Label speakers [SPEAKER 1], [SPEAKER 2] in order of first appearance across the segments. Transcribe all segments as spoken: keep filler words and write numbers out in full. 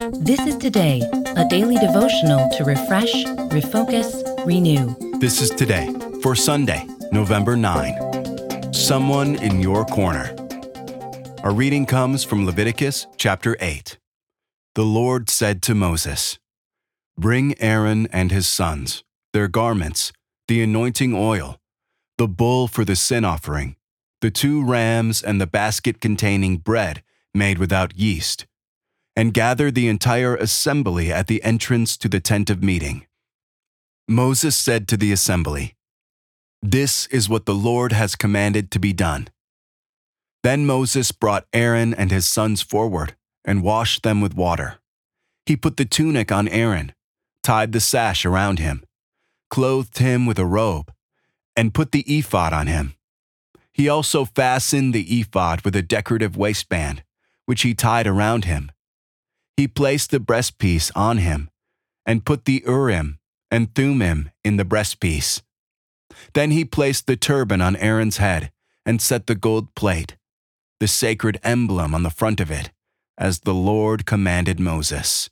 [SPEAKER 1] This is Today, a daily devotional to refresh, refocus, renew.
[SPEAKER 2] This is Today for Sunday, November ninth. Someone in your corner. Our reading comes from Leviticus chapter eight. The Lord said to Moses, "Bring Aaron and his sons, their garments, the anointing oil, the bull for the sin offering, the two rams and the basket containing bread made without yeast, and gather the entire assembly at the entrance to the tent of meeting." Moses said to the assembly, "This is what the Lord has commanded to be done." Then Moses brought Aaron and his sons forward and washed them with water. He put the tunic on Aaron, tied the sash around him, clothed him with a robe, and put the ephod on him. He also fastened the ephod with a decorative waistband, which he tied around him. He placed the breastpiece on him and put the Urim and Thummim in the breastpiece. Then he placed the turban on Aaron's head and set the gold plate, the sacred emblem on the front of it, as the Lord commanded Moses.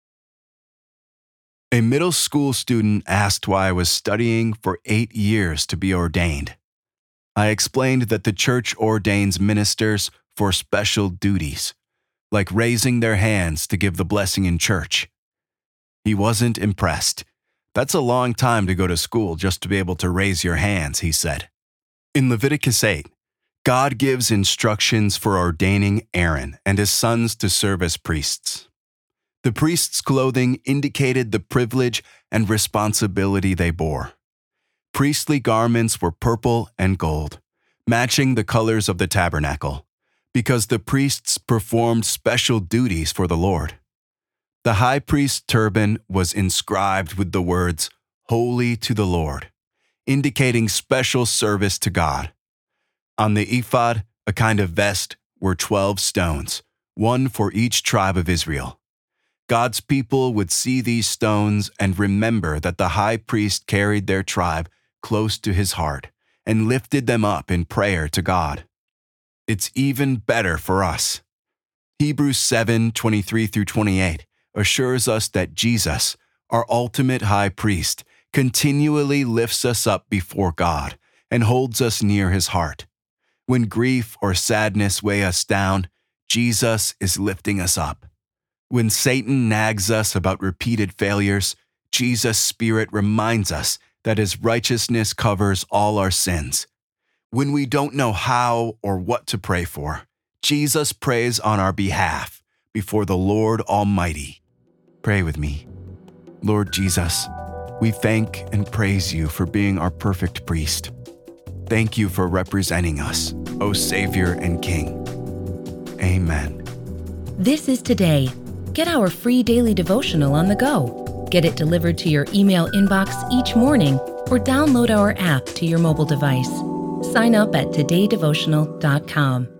[SPEAKER 2] A middle school student asked why I was studying for eight years to be ordained. I explained that the church ordains ministers for special duties, like raising their hands to give the blessing in church. He wasn't impressed. "That's a long time to go to school just to be able to raise your hands," he said. In Leviticus eight, God gives instructions for ordaining Aaron and his sons to serve as priests. The priests' clothing indicated the privilege and responsibility they bore. Priestly garments were purple and gold, matching the colors of the tabernacle, because the priests performed special duties for the Lord. The high priest's turban was inscribed with the words, "Holy to the Lord," indicating special service to God. On the ephod, a kind of vest, were twelve stones, one for each tribe of Israel. God's people would see these stones and remember that the high priest carried their tribe close to his heart and lifted them up in prayer to God. It's even better for us. Hebrews seven twenty-three through twenty-eight assures us that Jesus, our ultimate high priest, continually lifts us up before God and holds us near his heart. When grief or sadness weigh us down, Jesus is lifting us up. When Satan nags us about repeated failures, Jesus' Spirit reminds us that his righteousness covers all our sins. When we don't know how or what to pray for, Jesus prays on our behalf before the Lord Almighty. Pray with me. Lord Jesus, we thank and praise you for being our perfect priest. Thank you for representing us, O Savior and King. Amen.
[SPEAKER 1] This is Today. Get our free daily devotional on the go. Get it delivered to your email inbox each morning or download our app to your mobile device. Sign up at today devotional dot com.